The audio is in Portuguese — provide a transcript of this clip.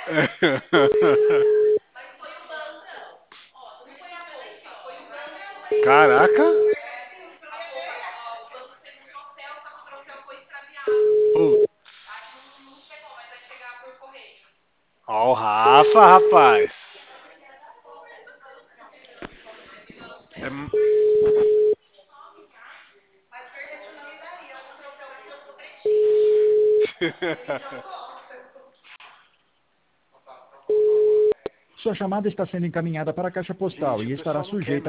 Caraca. Pô. Ó o Rafa, rapaz. É... Sua chamada está sendo encaminhada para a caixa postal Gente, o e estará pessoal não quer sujeita